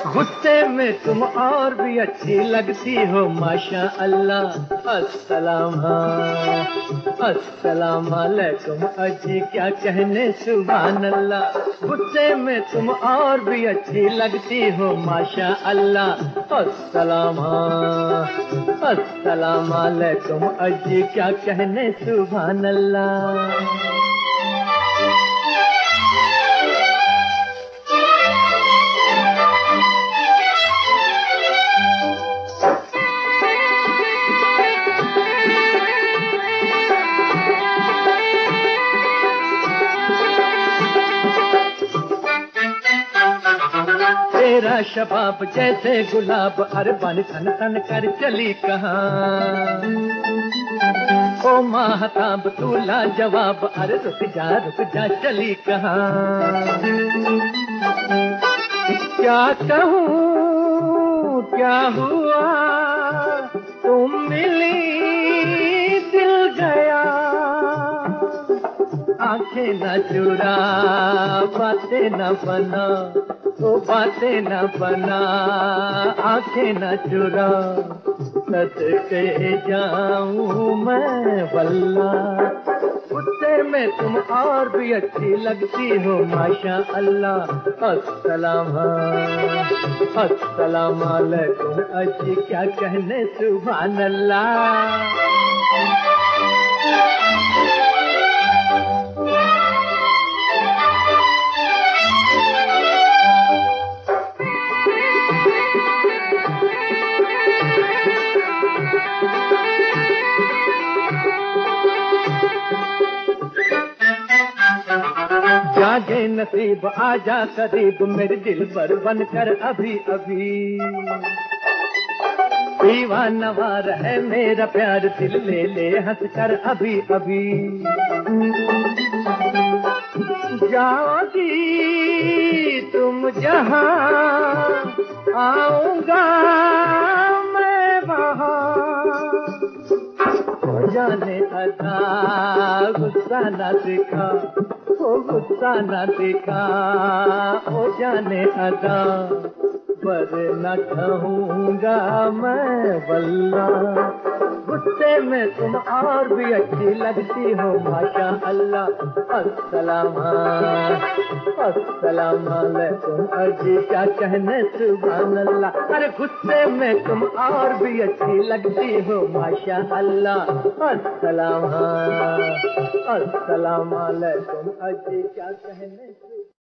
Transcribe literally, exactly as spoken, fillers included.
गुस्से में तुम और भी अच्छी लगती हो माशा अल्लाह। अस्सलाम अस्सलाम वालेकुम अजी क्या कहने सुभान अल्लाह। गुस्से में तुम और भी अच्छी लगती हो माशा अल्लाह। अस्सलाम अस्सलाम वालेकुम अजी क्या कहने सुभान अल्लाह। तेरा शबाब जैसे गुलाब अरबन तन तन कर चली कहाँ। ओ माहताब तू लाजवाब अरे रुक जा रुक जा चली कहाँ। क्या कहूँ क्या हुआ तुम मिली दिल गया। आंखें न चुरा बातें न बना वो बातें न बना आंखें न चुरा सदके जाऊं मैं वल्ला। गुस्से में तुम और भी अच्छी लगती हो माशा अल्लाह। अस्सलाम अस्सलाम वालेकुम अजी क्या कहने सुभान अल्लाह। जागे नसीब आजा करीब मेरे दिल पर बनकर अभी अभी। दीवानवार है मेरा प्यार दिल ले ले हंस कर अभी अभी। जाओगी तुम जहां आऊंगा मैं वहां। हो जाने अदा गुस्सा न दिखा ओ गुस्सा न दिखा ओ जाने अदा पर न कहूँगा मैं वल्ला। गुस्से में तुम और भी अच्छी लगती हो माशा अल्लाह। अस्सलाम अस्सलाम वालेकुम अजी क्या कहने सुभान अल्लाह। अरे गुस्से में तुम और भी अच्छी लगती हो माशा अल्लाह। अस्सलाम अस्सलाम वालेकुम अजी क्या कहने